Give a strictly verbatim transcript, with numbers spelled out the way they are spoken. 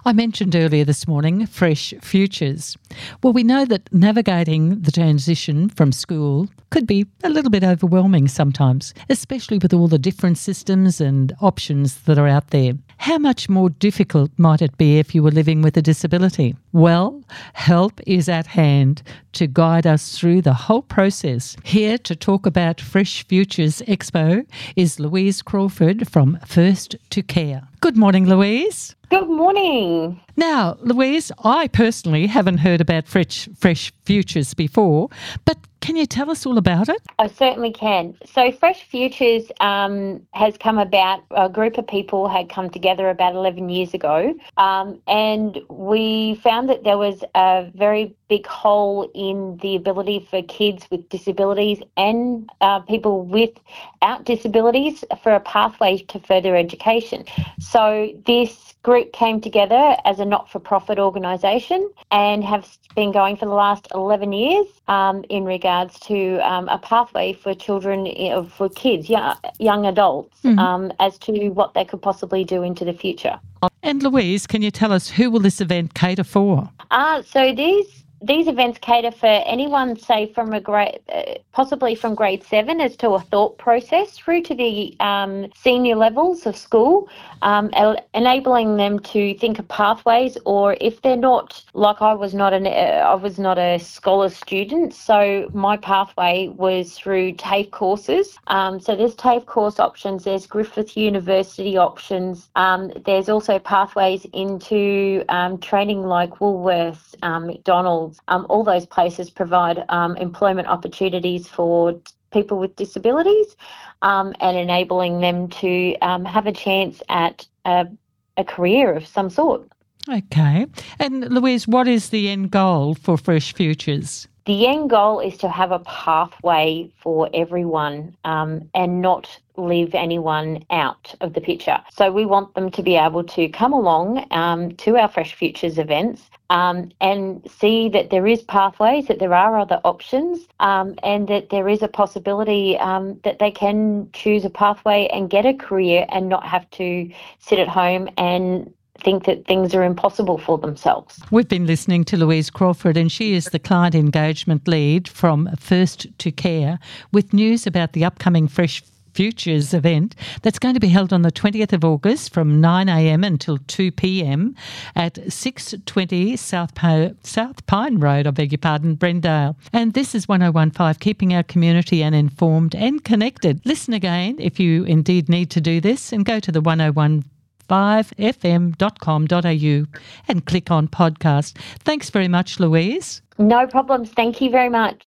I mentioned earlier this morning Fresh Futures. Well, we know that navigating the transition from school could be a little bit overwhelming sometimes, especially with all the different systems and options that are out there. How much more difficult might it be if you were living with a disability? Well, help is at hand to guide us through the whole process. Here to talk about Fresh Futures Expo is Louise Crawford from First to Care. Good morning, Louise. Good morning. Now, Louise, I personally haven't heard about Fresh, Fresh Futures before, but can you tell us all about it? I certainly can. So Fresh Futures um, has come about, a group of people had come together about eleven years ago, um, and we found that there was a very big hole in the ability for kids with disabilities and uh, people without disabilities for a pathway to further education. So this group came together as a not-for-profit organisation and have been going for the last eleven years um, in regards to um, a pathway for children, for kids, young, young adults, mm-hmm. um, as to what they could possibly do into the future. And Louise, can you tell us who will this event cater for? Uh, so these These events cater for anyone, say, from a grade, uh, possibly from grade seven as to a thought process through to the um, senior levels of school, um, el- enabling them to think of pathways. Or if they're not, like I was not an, uh, I was not a scholar student, so my pathway was through TAFE courses. Um, so there's TAFE course options, there's Griffith University options. Um, there's also pathways into um, training like Woolworths, um, McDonald's. Um, all those places provide um, employment opportunities for t- people with disabilities um, and enabling them to um, have a chance at a, a career of some sort. Okay. And Louise, what is the end goal for Fresh Futures? The end goal is to have a pathway for everyone um, and not leave anyone out of the picture. So we want them to be able to come along um, to our Fresh Futures events um, and see that there is pathways, that there are other options, um, and that there is a possibility um, that they can choose a pathway and get a career and not have to sit at home and think that things are impossible for themselves. We've been listening to Louise Crawford, and she is the Client Engagement Lead from First to Care, with news about the upcoming Fresh Futures event that's going to be held on the twentieth of August from nine a.m. until two p.m. at six twenty South, po- South Pine Road, I beg your pardon, Brendale. And this is one oh one point five, keeping our community and informed and connected. Listen again if you indeed need to do this, and go to the one oh one five f m dot com dot a u and click on podcast. Thanks very much, Louise. No problems. Thank you very much.